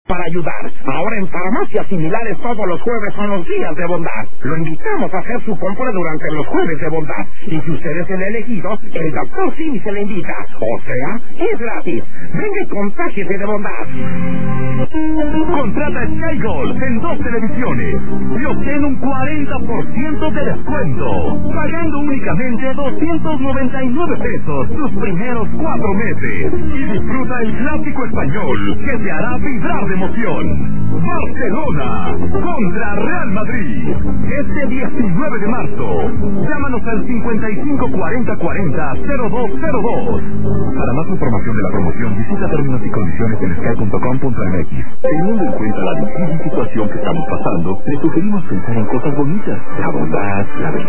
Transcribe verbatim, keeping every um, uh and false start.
para ayudar. Ahora en farmacias similares todos los jueves son los días de bondad. Lo invitamos a hacer su compra durante los jueves de bondad. Y si usted es el elegido, el doctor Simi se le invita. O sea, es gratis. Venga y contágiese de bondad. Contrata Sky Gold en dos televisiones y obtén un cuarenta por ciento de descuento, pagando únicamente doscientos noventa y nueve pesos sus primeros cuatro meses. Y disfruta el clásico español que te hará vibrar de emoción. Barcelona contra Real Madrid, este diecinueve de marzo. Llámanos al cincuenta y cinco cuarenta cuarenta cero dos cero dos. Para más información de la promoción, visita términos y condiciones en sky punto com punto m x. Teniendo en cuenta la difícil situación que estamos pasando, le sugerimos pensar en cosas bonitas, la bondad, la verdad.